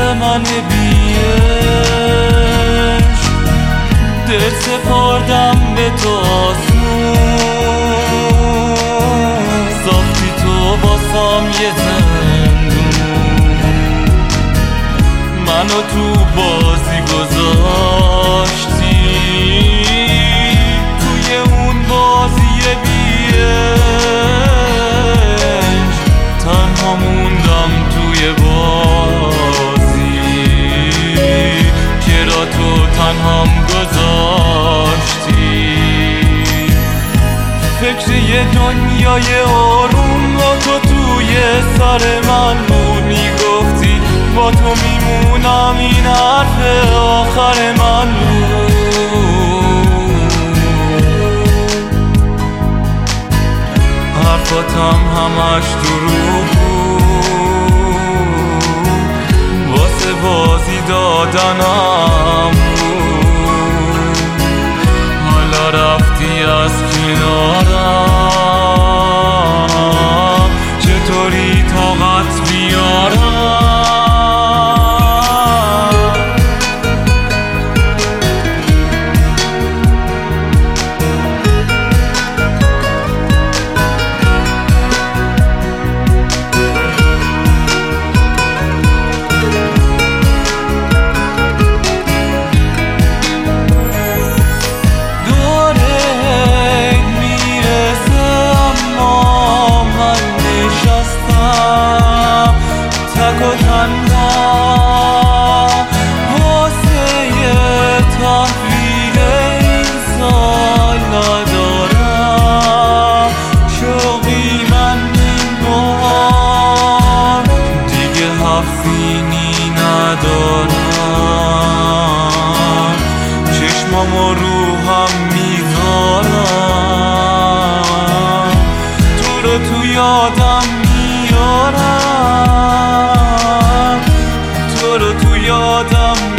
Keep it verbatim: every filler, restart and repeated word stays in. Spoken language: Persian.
من بیش دل سپردم به تو آسمون، ساختی تو باسم یه زندون، منو تو بازی گذاشتی، توی اون بازی بیش تنها موندم توی بازی، چرا تو تنهام گذاشتی؟ فکر یه دنیای آروم با تو توی سر من بود، میگفتی با تو میمونم، این حرف آخر من بود. حرفاتم همش دروغ بود، واسه بازی دادنم بود، حالا رفتی از کنارم، چطوری طاقت بیارم؟ چشمام و روحم میذارم، تو رو تو یادم میارم، تو رو تو یادم